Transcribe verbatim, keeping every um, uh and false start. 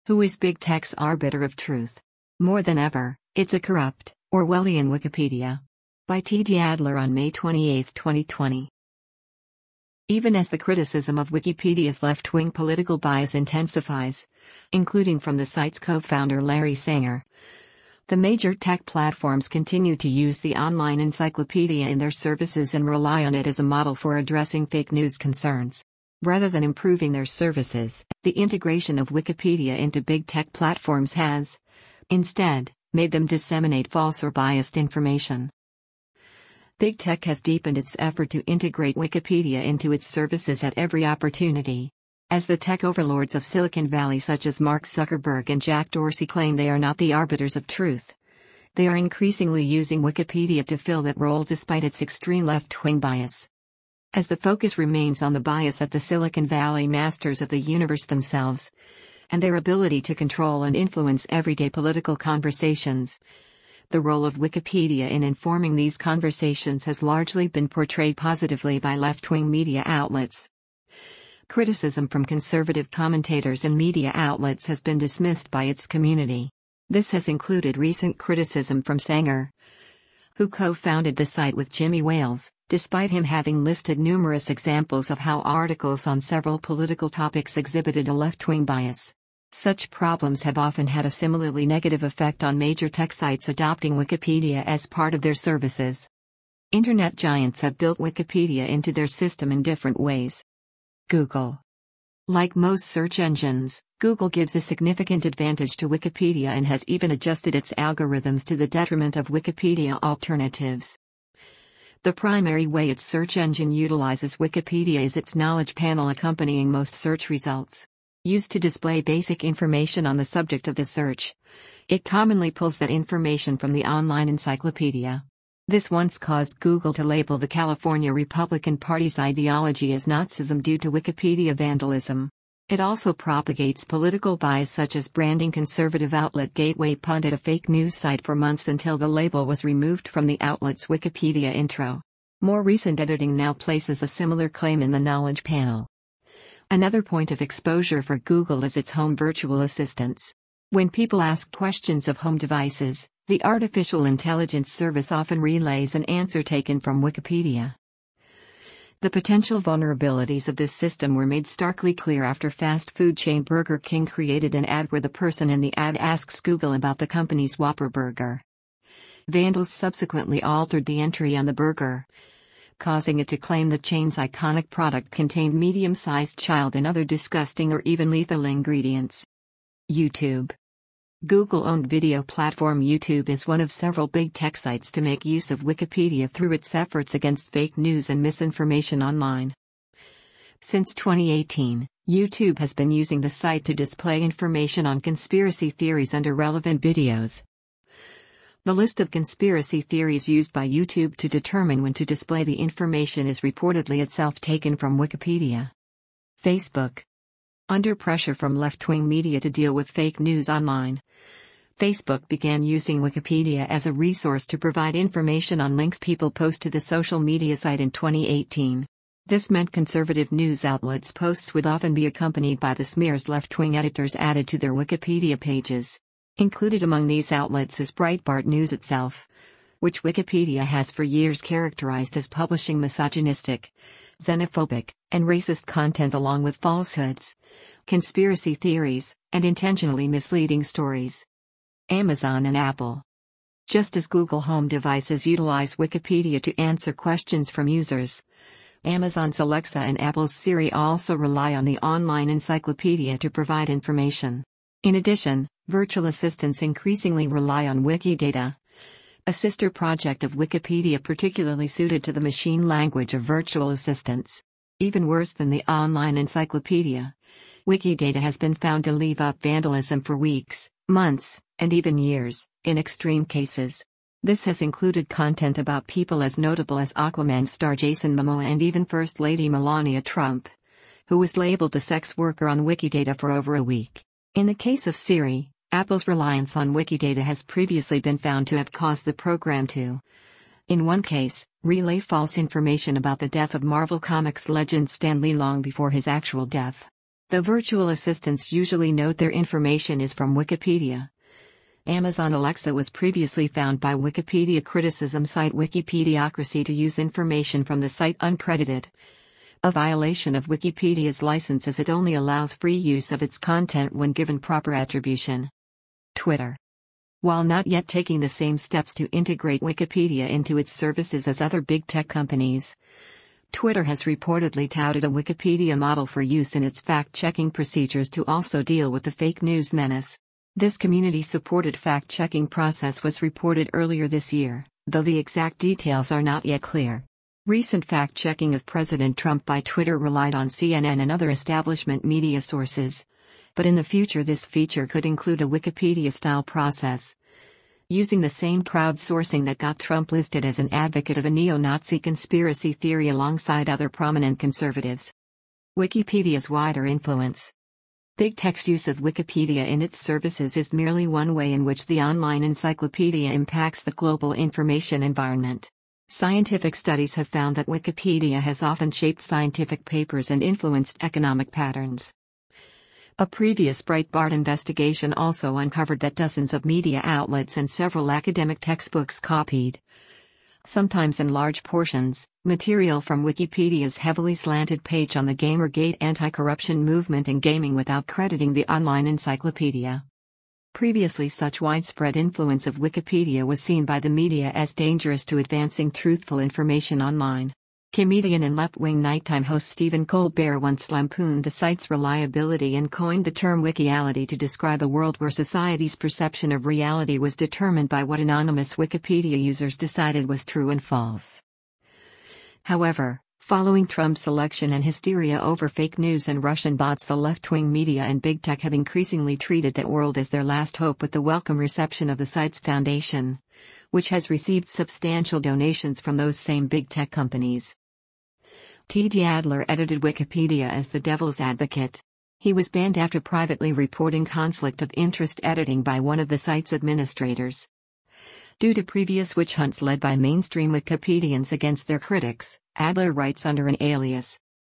Who is big tech's arbiter of truth? More than ever, it's a corrupt, Orwellian Wikipedia. By T D Adler on May twenty-eighth, twenty twenty. Even as the criticism of Wikipedia's left-wing political bias intensifies, including from the site's co-founder Larry Sanger, the major tech platforms continue to use the online encyclopedia in their services and rely on it as a model for addressing fake news concerns. Rather than improving their services, the integration of Wikipedia into big tech platforms has, instead, made them disseminate false or biased information. Big tech has deepened its effort to integrate Wikipedia into its services at every opportunity. As the tech overlords of Silicon Valley such as Mark Zuckerberg and Jack Dorsey claim they are not the arbiters of truth, they are increasingly using Wikipedia to fill that role despite its extreme left-wing bias. As the focus remains on the bias at the Silicon Valley masters of the universe themselves, and their ability to control and influence everyday political conversations, the role of Wikipedia in informing these conversations has largely been portrayed positively by left-wing media outlets. Criticism from conservative commentators and media outlets has been dismissed by its community. This has included recent criticism from Sanger, who co-founded the site with Jimmy Wales, despite him having listed numerous examples of how articles on several political topics exhibited a left-wing bias. Such problems have often had a similarly negative effect on major tech sites adopting Wikipedia as part of their services. Internet giants have built Wikipedia into their system in different ways. Google. Like most search engines, Google gives a significant advantage to Wikipedia and has even adjusted its algorithms to the detriment of Wikipedia alternatives. The primary way its search engine utilizes Wikipedia is its knowledge panel accompanying most search results. Used to display basic information on the subject of the search, it commonly pulls that information from the online encyclopedia. This once caused Google to label the California Republican Party's ideology as Nazism due to Wikipedia vandalism. It also propagates political bias such as branding conservative outlet Gateway Pundit a fake news site for months until the label was removed from the outlet's Wikipedia intro. More recent editing now places a similar claim in the knowledge panel. Another point of exposure for Google is its home virtual assistants. When people ask questions of home devices, the artificial intelligence service often relays an answer taken from Wikipedia. The potential vulnerabilities of this system were made starkly clear after fast food chain Burger King created an ad where the person in the ad asks Google about the company's Whopper burger. Vandals subsequently altered the entry on the burger, causing it to claim the chain's iconic product contained medium-sized child and other disgusting or even lethal ingredients. YouTube. Google-owned video platform YouTube is one of several big tech sites to make use of Wikipedia through its efforts against fake news and misinformation online. Since twenty eighteen, YouTube has been using the site to display information on conspiracy theories under relevant videos. The list of conspiracy theories used by YouTube to determine when to display the information is reportedly itself taken from Wikipedia. Facebook. Under pressure from left-wing media to deal with fake news online, Facebook began using Wikipedia as a resource to provide information on links people post to the social media site in twenty eighteen. This meant conservative news outlets' posts would often be accompanied by the smears left-wing editors added to their Wikipedia pages. Included among these outlets is Breitbart News itself, which Wikipedia has for years characterized as publishing misogynistic, xenophobic, and racist content along with falsehoods, conspiracy theories, and intentionally misleading stories. Amazon and Apple. Just as Google home devices utilize Wikipedia to answer questions from users, Amazon's Alexa and Apple's Siri also rely on the online encyclopedia to provide information. In addition, virtual assistants increasingly rely on Wikidata, a sister project of Wikipedia particularly suited to the machine language of virtual assistants. Even worse than the online encyclopedia, Wikidata has been found to leave up vandalism for weeks, months, and even years, in extreme cases. This has included content about people as notable as Aquaman star Jason Momoa and even First Lady Melania Trump, who was labeled a sex worker on Wikidata for over a week. In the case of Siri, Apple's reliance on Wikidata has previously been found to have caused the program to, in one case, relay false information about the death of Marvel Comics legend Stan Lee long before his actual death. The virtual assistants usually note their information is from Wikipedia. Amazon Alexa was previously found by Wikipedia criticism site Wikipediocracy to use information from the site uncredited. A violation of Wikipedia's license as it only allows free use of its content when given proper attribution. Twitter. While not yet taking the same steps to integrate Wikipedia into its services as other big tech companies, Twitter has reportedly touted a Wikipedia model for use in its fact-checking procedures to also deal with the fake news menace. This community-supported fact-checking process was reported earlier this year, though the exact details are not yet clear. Recent fact-checking of President Trump by Twitter relied on C N N and other establishment media sources. But in the future this feature could include a Wikipedia-style process, using the same crowdsourcing that got Trump listed as an advocate of a neo-Nazi conspiracy theory alongside other prominent conservatives. Wikipedia's wider influence. Big Tech's use of Wikipedia in its services is merely one way in which the online encyclopedia impacts the global information environment. Scientific studies have found that Wikipedia has often shaped scientific papers and influenced economic patterns. A previous Breitbart investigation also uncovered that dozens of media outlets and several academic textbooks copied, sometimes in large portions, material from Wikipedia's heavily slanted page on the Gamergate anti-corruption movement in gaming without crediting the online encyclopedia. Previously, such widespread influence of Wikipedia was seen by the media as dangerous to advancing truthful information online. Comedian and left-wing nighttime host Stephen Colbert once lampooned the site's reliability and coined the term Wikiality to describe a world where society's perception of reality was determined by what anonymous Wikipedia users decided was true and false. However, following Trump's election and hysteria over fake news and Russian bots, the left-wing media and big tech have increasingly treated that world as their last hope, with the welcome reception of the site's foundation, which has received substantial donations from those same big tech companies. T J Adler edited Wikipedia as the devil's advocate. He was banned after privately reporting conflict of interest editing by one of the site's administrators. Due to previous witch hunts led by mainstream Wikipedians against their critics, Adler writes under an alias,